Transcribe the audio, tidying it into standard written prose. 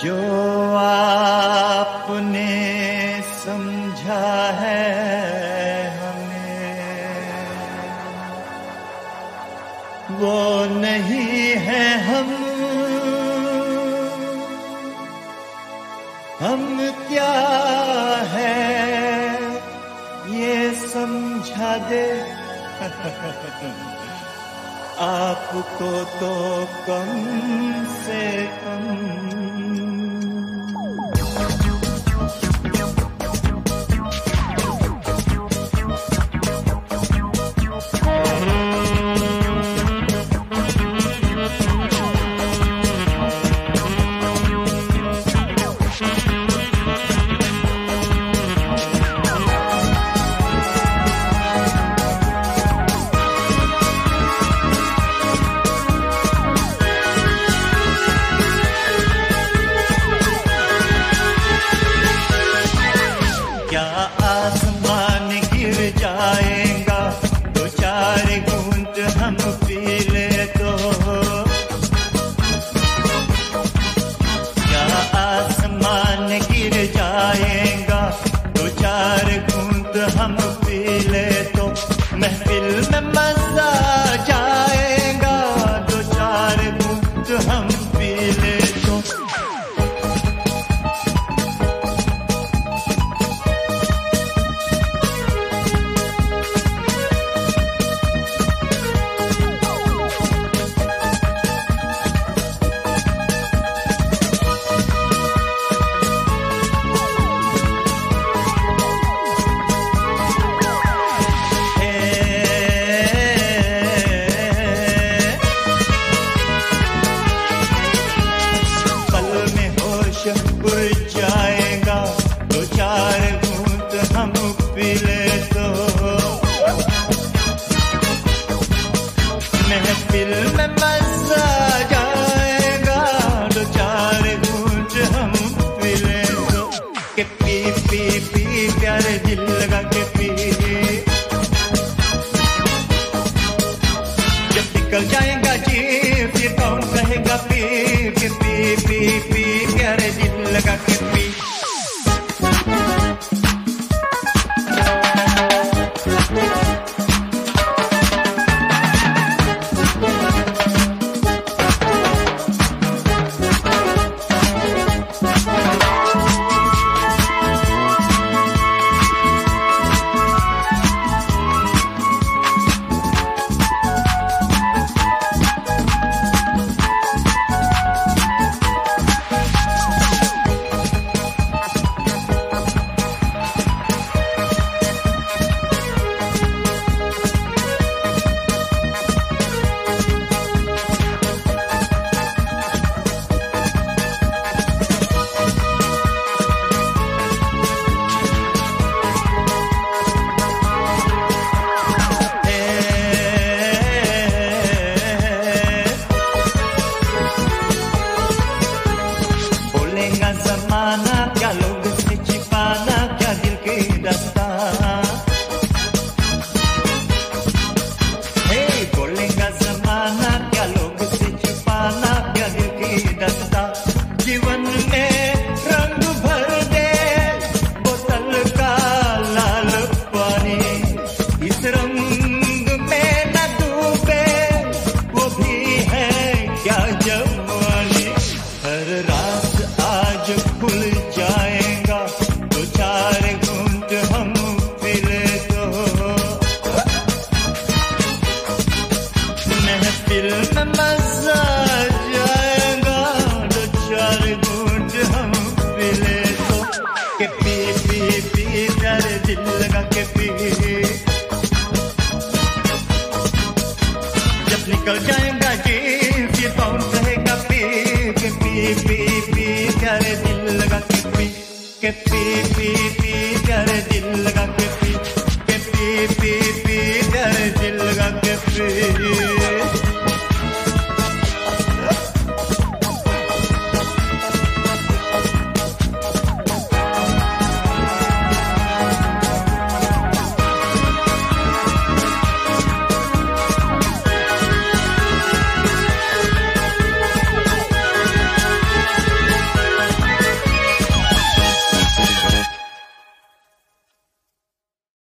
जो आपने समझा है हमें, वो नहीं है हम क्या है ये समझा दे आपको तो कम से कम। आसमान गिर जाएगा दो चार घूंट हम पी ले तो, क्या आसमान गिर जाएगा दो चार घूंट हम पी ले तो, महफिल में मजा जाएगा दो चार घूंट हम पी ले तो। उड़ जाएगा दो चार घूंट हम पी ले तो, महफिल में मजा जाएगा दो चार घूंट हम पी ले तो, के पी पी पी प्यारे दिल लगा के पी, जब निकल जाएगा जी फिर कौन कहेगा पी पी पी पी पी प्यारे दिल लगा के पी। ज़माना क्या लोग से छिपाना क्या दिल की दास्तां, हे बोलेगा ज़माना क्या लोग से छिपाना क्या दिल की दास्तां, जीवन में रंग भर दे बोतल का लाल पानी, इस रंग में न डूबे वो भी है क्या जवानी, हर रात आज खुल जाएगा दो चार घूंट हम पी ले तो, महफिल में मजा जाएगा दो चार घूंट हम पी ले तो, के पी पी पी प्यारे दिल लगा के पी, जब निकल जाएगा जी फिर कौन कहेगा पी पी पी पी प्यारे दिल लगा के पी, के पी पी